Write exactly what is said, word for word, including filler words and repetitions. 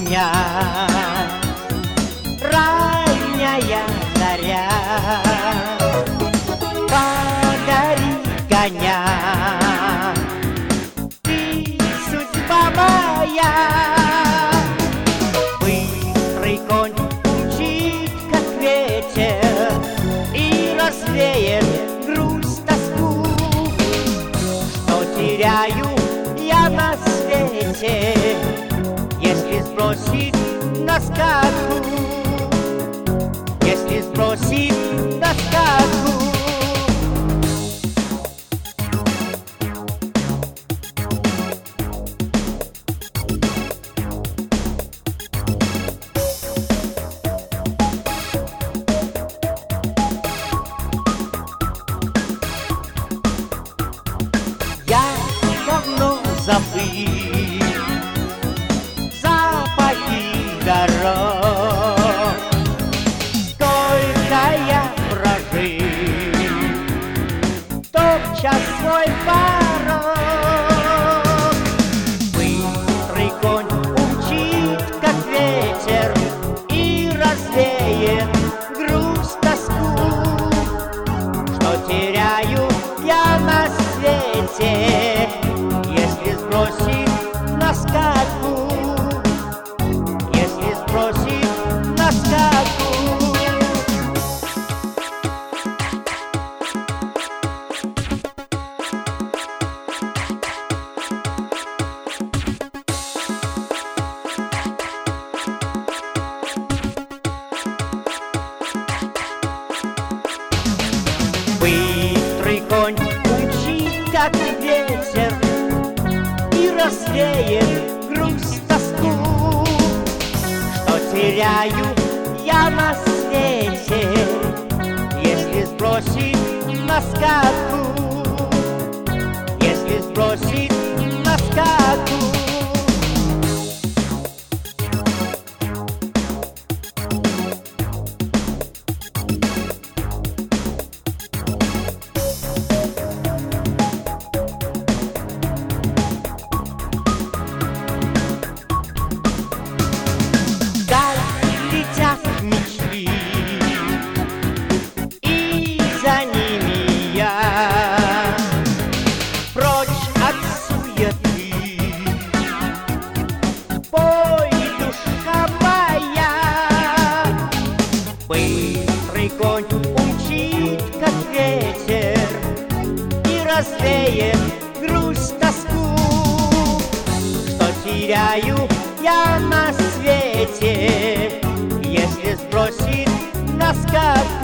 меня. Ранняя заря, подари коня. Ты судьба моя. Быстрый конь умчит, как ветер, и развеет грусть, тоску, что теряю я на свете, если сбросит на скаку, если сбросит на скаку. Я давно забыл запахи дорог, сколько я прожил, топча свой порог. Быстрый конь умчит, как ветер, и развеет грусть, тоску, что теряю я на свете, если сбросит на скаку, если сбросит на скаку. Быстрый конь умчит, как ветер, и развеет грусть, тоску, что теряю я на свете, если сбросит на скаку, если сбросит на скаку. Летят мечты, и за ними я, прочь от суеты. Пой, душа моя. Быстрый конь умчит, как ветер, и развеет грусть, тоску, что теряю я на свете, если сбросит на скаку.